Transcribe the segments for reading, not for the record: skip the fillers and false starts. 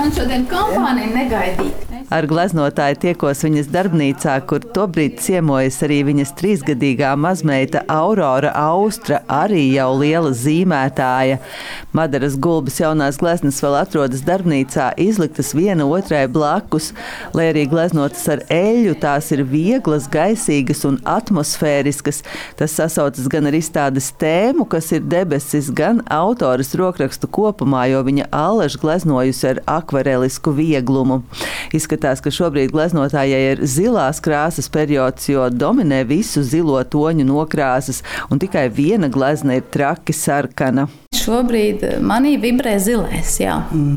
man šodien kompānija negaidīja. Ar gleznotāju tiekos viņas darbnīcā, kur tobrīd ciemojas arī viņas 3-gadīgā mazmeita Aurora Austra, arī jau liela zīmētāja. Madaras Gulbes jaunās gleznas vēl atrodas darbnīcā, izliktas viena otrai blakus. Lai arī gleznotas ar eļļu, tās ir vieglas, gaisīgas un atmosfēriskas. Tas sasaucas gan ar izstādes tēmu, kas ir debesis, gan autoras rokrakstu kopumā, jo viņa allaž gleznojusi ar akvarelisku vieglumu. Izskatās, ka šobrīd gleznotājai ir zilās krāsas periods, jo dominē visu zilo toņu nokrāsas, un tikai viena glezna ir traki sarkana. Šobrīd manī vibrē zilais, jā.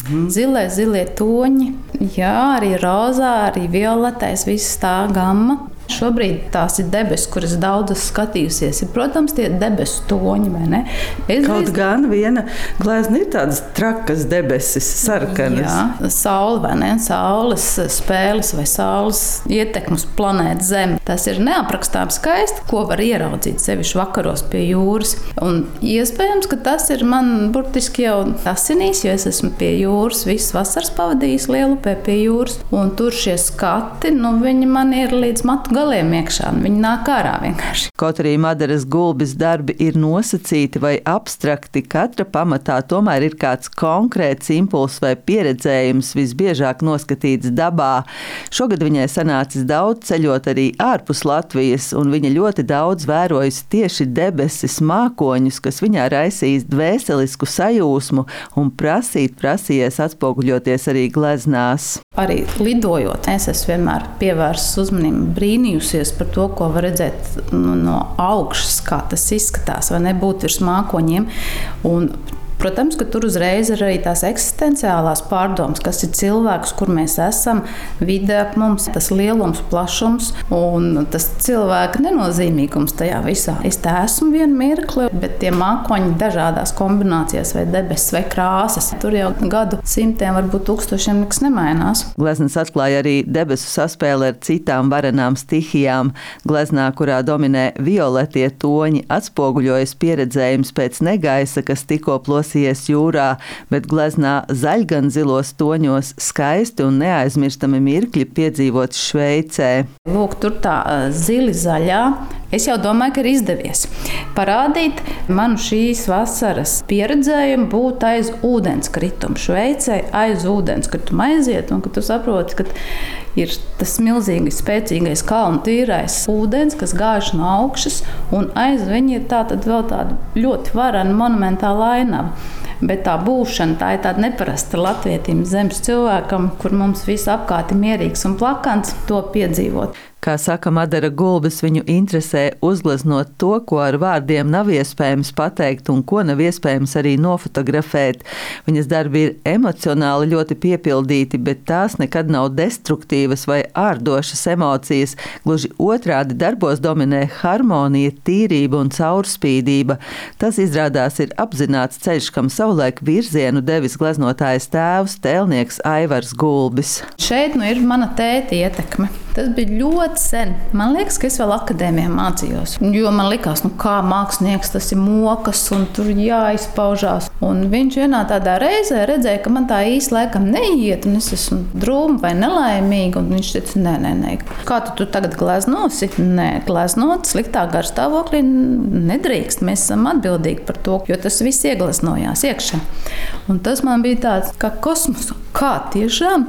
Zilie toņi, jā, arī rozā, arī violetais, viss tā gamma. Šobrīd tās ir debesis, kuras daudzas skatījusies. Ir, protams, tie debesu toņi, vai ne? Kaut gan viena glezna ir tādas trakas debesis, sarkanas. Jā, saule, vai ne? Saules spēles vai saules ietekmes planētas Zeme. Tas ir neaprakstām skaisti, ko var ieraudzīt sevišķi vakaros pie jūras. Un iespējams, ka tas ir man burtiski jau asinīs, jo es esmu pie jūras, visas vasaras pavadījis Lielupē pie jūras. Un tur šie skati, viņi man ir līdz matu galiem iekšā, un viņi nāk ārā vienkārši. Kaut arī Madaras Gulbes darbi ir nosacīti vai abstrakti, katra pamatā tomēr ir kāds konkrēts impulss vai pieredzējums, visbiežāk noskatīts dabā. Šogad viņai sanācis daudz ceļot arī ārpus Latvijas, un viņa ļoti daudz vērojusi tieši debesis, mākoņus, kas viņā raisīs dvēselisku sajūsmu un prasījies atspoguļoties arī gleznās. Arī lidojot, es esmu vienmēr pievērsis uzmanību, brīnījusies par to, ko var redzēt no augšas, kā tas izskatās, vai nebūt virs mākoņiem. Un, protams, ka tur uzreiz ir arī tās eksistenciālās pārdomas, kas ir cilvēks, kur mēs esam, vide ap mums, tas lielums, plašums un tas cilvēka nenozīmīgums tajā visā. Es tā esmu vienu mirkli, bet tie mākoņi dažādās kombinācijās vai debesis vai krāsas. Tur jau gadu simtiem, varbūt tūkstošiem nekas nemainās. Gleznas atklāja arī debesu saspēli ar citām varenām stihijām. Gleznā, kurā dominē violetie toņi, atspoguļojas pieredzējums pēc negaisa, kas tikko plosījās jūrā, bet gleznā zaļgan zilos toņos skaisti un neaizmirstami mirkļi piedzīvot Šveicē. Lūk, tur tā zili zaļā. Es jau domāju, ka ir izdevies parādīt manu šīs vasaras pieredzējumu būt aiz ūdenskrituma. Šveicē aiz ūdenskrituma aiziet, un ka tu saproti, ka ir tas milzīgi spēcīgais kalnu tīrais ūdens, kas gāž no augšas, un aiz viņa ir tātad vēl tāda ļoti varena monumentāla ainava. Bet tā būšana, tā ir tāda neparasta latvietim zemes cilvēkam, kur mums viss apkārt ir mierīgs un plakans, to piedzīvot. Kā saka Madara Gulbes, viņu interesē uzgleznot to, ko ar vārdiem nav iespējams pateikt un ko nav iespējams arī nofotografēt. Viņas darbi ir emocionāli ļoti piepildīti, bet tās nekad nav destruktīvas vai ārdošas emocijas. Gluži otrādi darbos dominē harmonija, tīrība un caurspīdība. Tas izrādās ir apzināts ceļš, kam savulaik virzienu devis gleznotājas tēvs, tēlnieks Aivars Gulbis. Šeit ir mana tēta ietekme. Tas bija ļoti sen. Man liekas, ka es vēl akadēmijā mācījos. Jo man likās, kā mākslinieks tas ir mokas un tur jāizpaužās. Un viņš vienā tādā reizē redzēja, ka man tā īsti laikam neiet un es esmu drūma vai nelaimīga. Un viņš teica, nē. Kā tu tagad gleznosi? Nē, gleznot sliktā garstāvoklī nedrīkst. Mēs esam atbildīgi par to, jo tas viss iegleznojās iekšā. Un tas man bija tāds kā kosmos. Kā tiešām?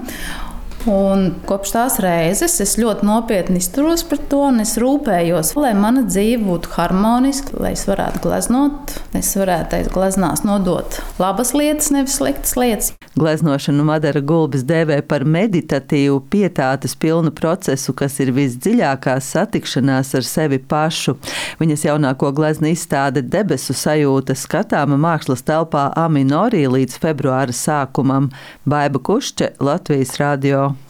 Un kopš tās reizes es ļoti nopietni izturos par to, un es rūpējos, lai mana dzīve būtu harmoniska, lai es varētu gleznot, es varētu aiz gleznās nodot labas lietas, nevis sliktas lietas. Gleznošanu Madara Gulbes dēvē par meditatīvu, pietātes pilnu procesu, kas ir visdziļākā satikšanās ar sevi pašu. Viņas jaunāko gleznu izstāde Debesu sajūta skatāma mākslas telpā A Minorī līdz februāra sākumam. Baiba Kušče, Latvijas radio.